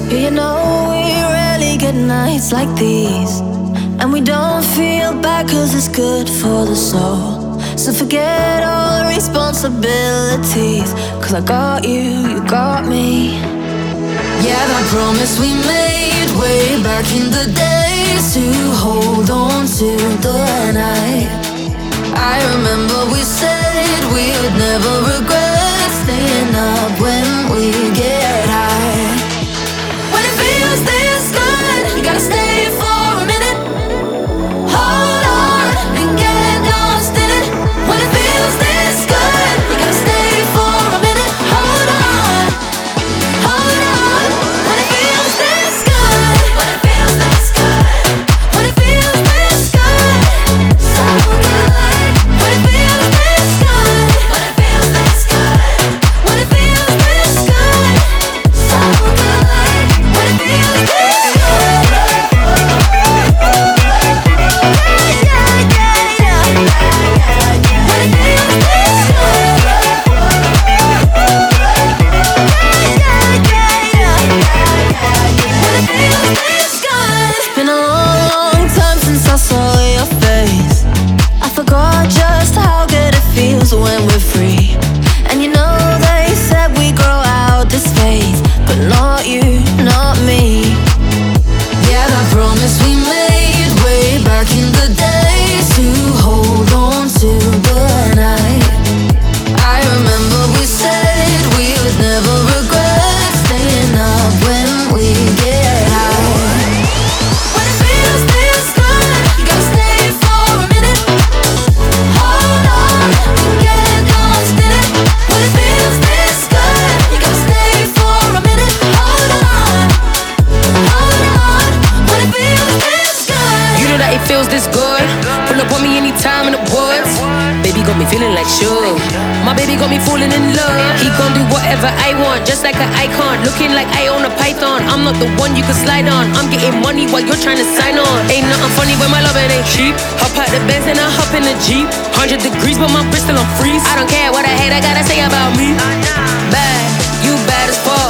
You know we rarely get nights like these, and we don't feel bad cause it's good for the soul. So forget all responsibilities, cause I got you, you got me. Yeah, that promise we made way back in the days, to hold on to the night. I remember we said we would never regret staying up when we get high. When it feels this good, you gotta stay for a minute. Hold on and get lost in it. When it feels this good, you gotta stay for a minute. Hold on, hold on. When it feels this good, when it feels this good, when it feels this good, so good. When it feels this good, when it feels this good, when it feels this good, so good. When it feels this good. It's been a long, long time since I saw your face. I forgot just how good it feels when we're free. And you know they said we grow out this phase, but not you, not me. Yeah, that promise we made way back in the days, to hold on to the night. I remember we said we would never regret staying up when we get high. When it feels this good, you gotta stay for a minute. Hold on and get lost in it. When it feels this good, you gotta stay for a minute. Hold on, hold on. When it feels this good. You know that it feels this good. Pull up on me anytime in the woods. Baby got me feeling like sugar. My baby got me falling in love. He gon' do whatever I want, just like an icon. Looking like I own a python. I'm not the one you can slide on. I'm getting money while you're trying to sign on. Ain't nothing funny when my loving ain't cheap. Hop out the Benz and I hop in the Jeep. 100 degrees but my wrist still on freeze. I don't care what I hate, I gotta say about me. Bad, you bad as fuck.